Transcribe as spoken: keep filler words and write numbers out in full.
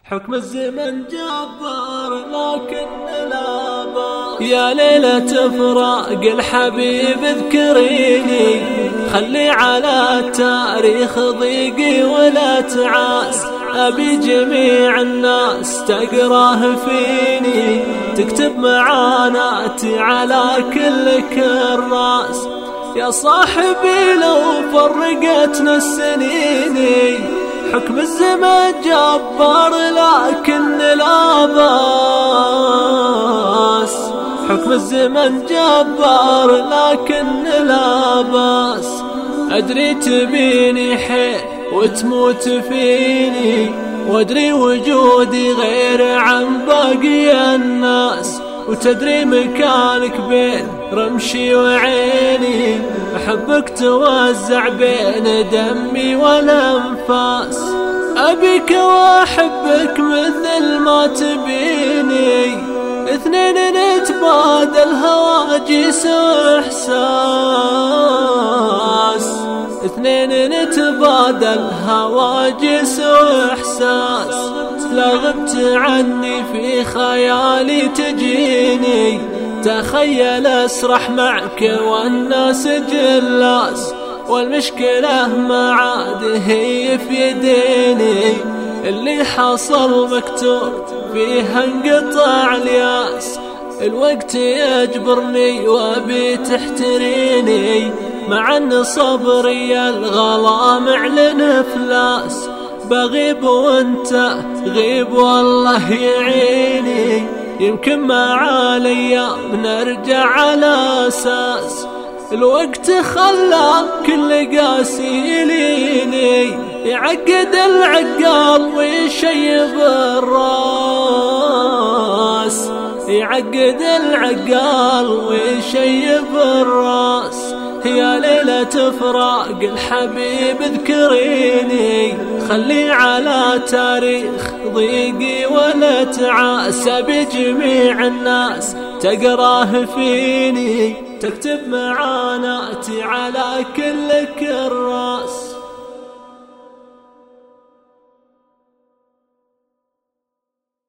حكم الزمن جبار لكن لا باس. يا ليلة فراق الحبيب اذكريني، خلي على التاريخ ضيقي ولا تعاس. أبي جميع الناس تقراه فيني، تكتب معاناتي على كل كراس. يا صاحبي لو فرقتنا السنين، حكم الزمن جبار لكن لا باس. حكم الزمن جبار لكن لا باس. أدري تبيني حيل وتموت فيني، وأدري وجودي غير عن باقي الناس، وتدري مكانك بين رمشي وعيني. أحبك توزع بين دمي والأنفاس، أبيك وأحبك مثل ما تبيني. اثنين نتبادل هواجس وإحساس، اثنين نتبادل هواجس وإحساس. لا غبت عني في خيالي تجيني، تخيل أسرح معك والناس جلاس. والمشكلة ما عاد هي في يديني، اللي حصل مكتوب فيها انقطع الياس. الوقت يجبرني وابي تحتريني، مع ان صبري الغلا معلن افلاس. بغيب وانت غيب والله يعيني، يمكن مع الايام نرجع على اساس. الوقت خلى كل قاسي يليني، يعقد العقال ويشيب الراس. يعقد العقال ويشيب الراس. يا ليلة فراق الحبيب اذكريني، خلي على تاريخ ضيقي ولا تعاس. بجميع الناس تقراه فيني، تكتب معاناتي على كل كراس.